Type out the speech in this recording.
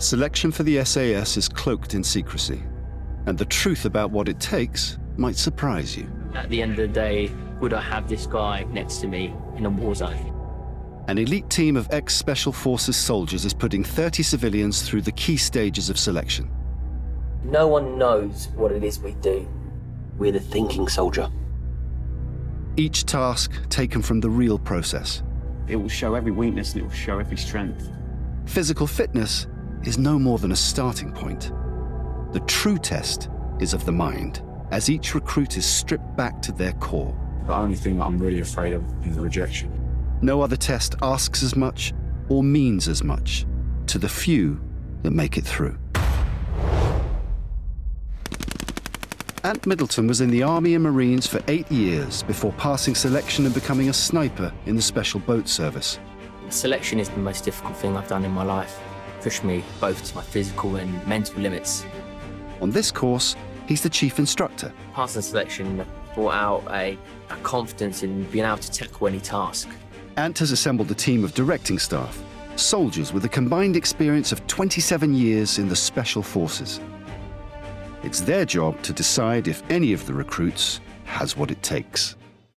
Selection for the SAS is cloaked in secrecy, and the truth about what it takes might surprise you. At the end of the day, would I have this guy next to me in a war zone? An elite team of ex-Special Forces soldiers is putting 30 civilians through the key stages of selection. No one knows what it is we do. We're the thinking soldier. Each task taken from the real process. It will show every weakness and it will show every strength. Physical fitness is no more than a starting point. The true test is of the mind, as each recruit is stripped back to their core. The only thing that I'm really afraid of is rejection. No other test asks as much or means as much to the few that make it through. Ant Middleton was in the Army and Marines for 8 years before passing selection and becoming a sniper in the Special Boat Service. Selection is the most difficult thing I've done in my life. Pushed me both to my physical and mental limits. On this course, he's the chief instructor. Passing selection brought out a confidence in being able to tackle any task. Ant has assembled a team of directing staff, soldiers with a combined experience of 27 years in the Special Forces. It's their job to decide if any of the recruits has what it takes.